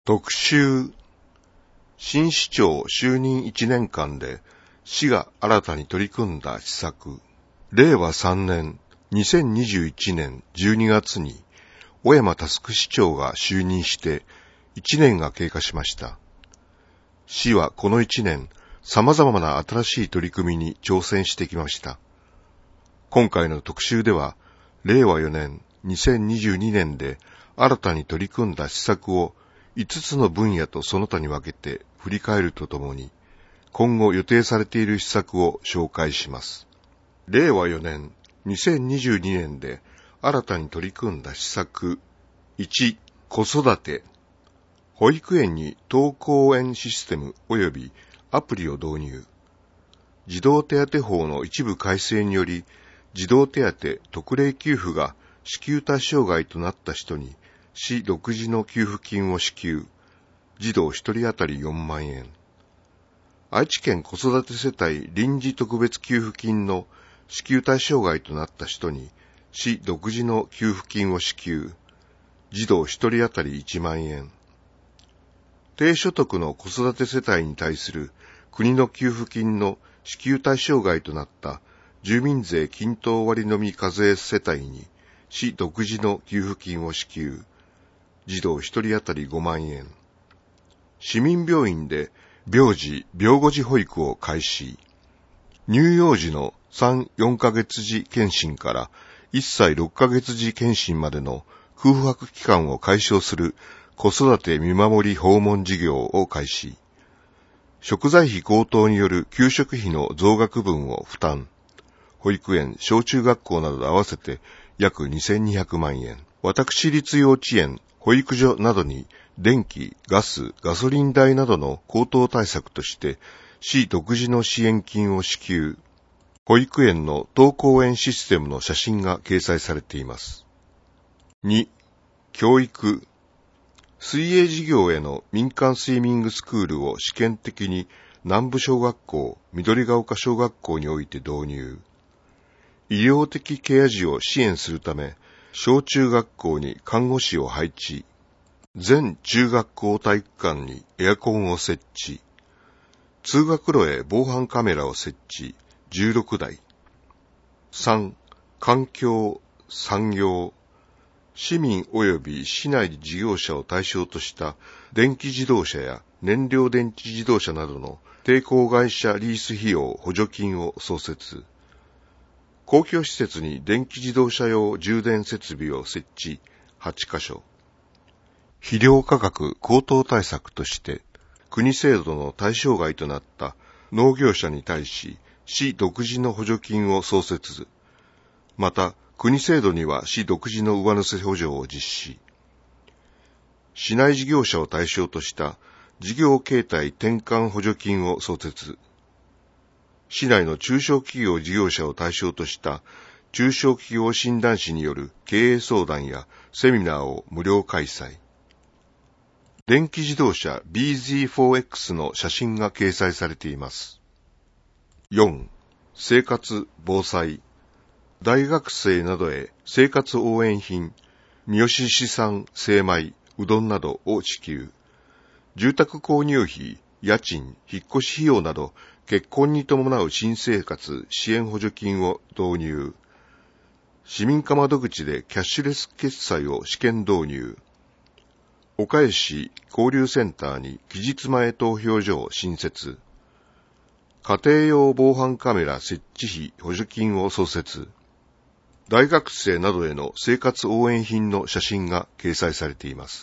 特集、新市長就任1年間で市が新たに取り組んだ施策。令和3年2021年12月に小山佑市長が就任して1年が経過しました。市はこの1年、様々な新しい取り組みに挑戦してきました。今回の特集では、令和4年2022年で新たに取り組んだ施策を5つの分野とその他に分けて振り返るとともに、今後予定されている施策を紹介します。令和4年2022年で新たに取り組んだ施策。1、子育て。保育園に登校園システム及びアプリを導入。児童手当法の一部改正により、児童手当特例給付が支給対象外となった人に、市独自の給付金を支給。児童1人当たり4万円。愛知県子育て世帯臨時特別給付金の支給対象外となった人に、市独自の給付金を支給。児童1人当たり1万円。低所得の子育て世帯に対する国の給付金の支給対象外となった住民税均等割のみ課税世帯に、市独自の給付金を支給。児童1人当たり5万円。市民病院で病児・病後児保育を開始。乳幼児の3、4ヶ月児検診から1歳6ヶ月児検診までの空白期間を解消する子育て見守り訪問事業を開始。食材費高騰による給食費の増額分を負担。保育園、小中学校など合わせて約2200万円。私立幼稚園、保育所などに電気、ガス、ガソリン代などの高騰対策として市独自の支援金を支給。保育園の登校園システムの写真が掲載されています。2、教育。水泳事業への民間スイミングスクールを試験的に南部小学校、緑ヶ丘小学校において導入。医療的ケア児を支援するため、小中学校に看護師を配置。全中学校体育館にエアコンを設置。通学路へ防犯カメラを設置、16台。3、環境、産業。市民及び市内事業者を対象とした電気自動車や燃料電池自動車などの並行会社リース費用補助金を創設。公共施設に電気自動車用充電設備を設置8カ所。肥料価格高騰対策として国制度の対象外となった農業者に対し市独自の補助金を創設。また国制度には市独自の上乗せ補助を実施。市内事業者を対象とした事業形態転換補助金を創設。市内の中小企業事業者を対象とした中小企業診断士による経営相談やセミナーを無料開催。電気自動車 BZ4X の写真が掲載されています。4. 生活防災。大学生などへ生活応援品、三好市産精米、うどんなどを支給。住宅購入費、家賃、引っ越し費用など結婚に伴う新生活支援補助金を導入。市民課窓口でキャッシュレス決済を試験導入。岡江市交流センターに期日前投票所を新設。家庭用防犯カメラ設置費補助金を創設。大学生などへの生活応援品の写真が掲載されています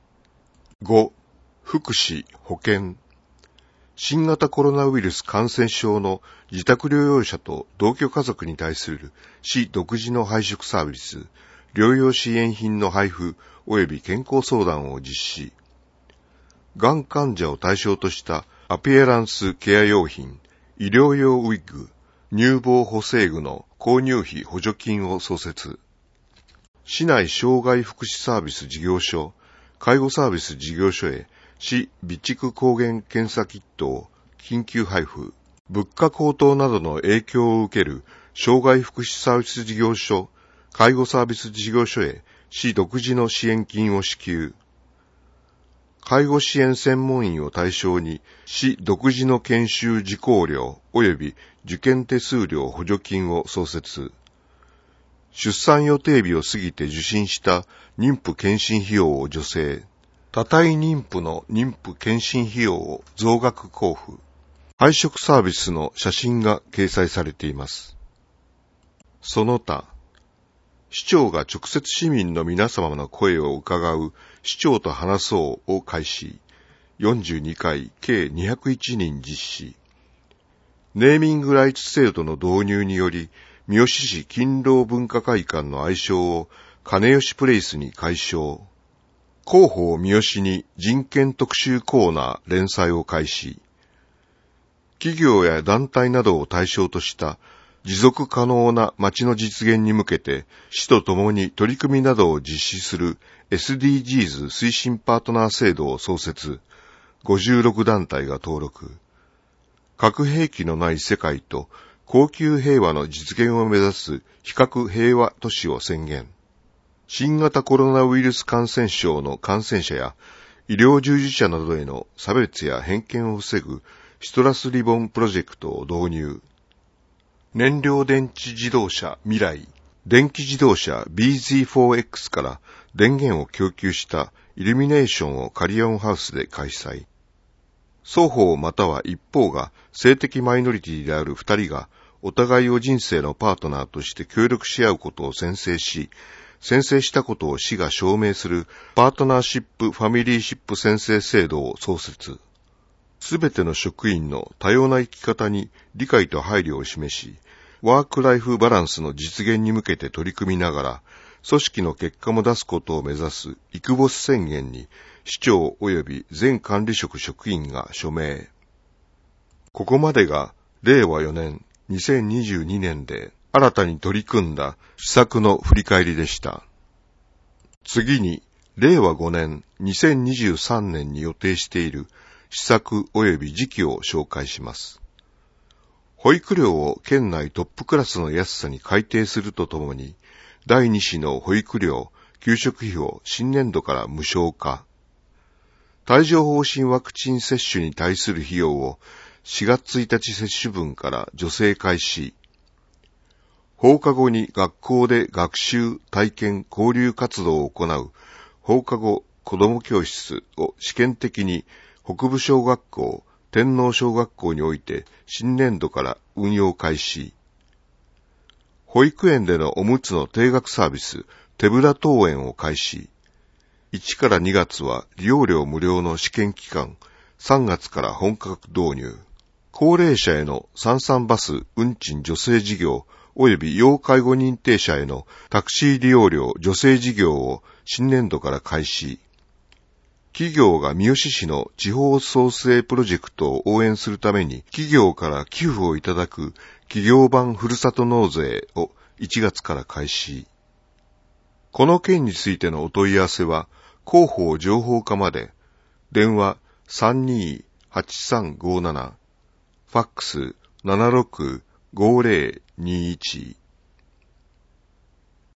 。5. 福祉・保健。新型コロナウイルス感染症の自宅療養者と同居家族に対する市独自の配食サービス、療養支援品の配布及び健康相談を実施。がん患者を対象としたアピエランスケア用品、医療用ウィッグ、乳房補正具の購入費補助金を創設。市内障害福祉サービス事業所、介護サービス事業所へ市備蓄抗原検査キットを緊急配布。物価高騰などの影響を受ける障害福祉サービス事業所、介護サービス事業所へ市独自の支援金を支給。 介護支援専門員を対象に市独自の研修受講料及び受験手数料補助金を創設。出産予定日を過ぎて受診した妊婦検診費用を助成。多胎妊婦の妊婦検診費用を増額交付。配食サービスの写真が掲載されています。その他、市長が直接市民の皆様の声を伺う市長と話そうを開始。42回計201人実施。ネーミングライツ制度の導入により、三好市勤労文化会館の愛称を金吉プレイスに改称。広報三好に人権特集コーナー連載を開始。企業や団体などを対象とした持続可能な街の実現に向けて市とともに取り組みなどを実施する SDGs 推進パートナー制度を創設。56団体が登録。核兵器のない世界と恒久平和の実現を目指す非核平和都市を宣言。新型コロナウイルス感染症の感染者や医療従事者などへの差別や偏見を防ぐシトラスリボンプロジェクトを導入。燃料電池自動車未来、電気自動車 BZ4X から電源を供給したイルミネーションをカリオンハウスで開催。双方または一方が性的マイノリティである二人がお互いを人生のパートナーとして協力し合うことを宣誓し、宣誓したことを市が証明するパートナーシップファミリーシップ宣誓制度を創設。すべての職員の多様な生き方に理解と配慮を示し、ワークライフバランスの実現に向けて取り組みながら、組織の結果も出すことを目指すイクボス宣言に、市長及び全管理職職員が署名。ここまでが令和4年2022年で新たに取り組んだ施策の振り返りでした。次に、令和5年2023年に予定している施策及び時期を紹介します。保育料を県内トップクラスの安さに改定するとともに、第2子の保育料、給食費を新年度から無償化。帯状疱疹ワクチン接種に対する費用を4月1日接種分から助成開始。放課後に学校で学習、体験、交流活動を行う放課後子ども教室を試験的に北部小学校、天皇小学校において新年度から運用開始。保育園でのおむつの定額サービス、手ぶら登園を開始。1から2月は利用料無料の試験期間、3月から本格導入。高齢者への33バス運賃助成事業及び要介護認定者へのタクシー利用料助成事業を新年度から開始。企業が三好市の地方創生プロジェクトを応援するために企業から寄付をいただく企業版ふるさと納税を1月から開始。この件についてのお問い合わせは広報情報課まで。電話 328357 ファックス 765021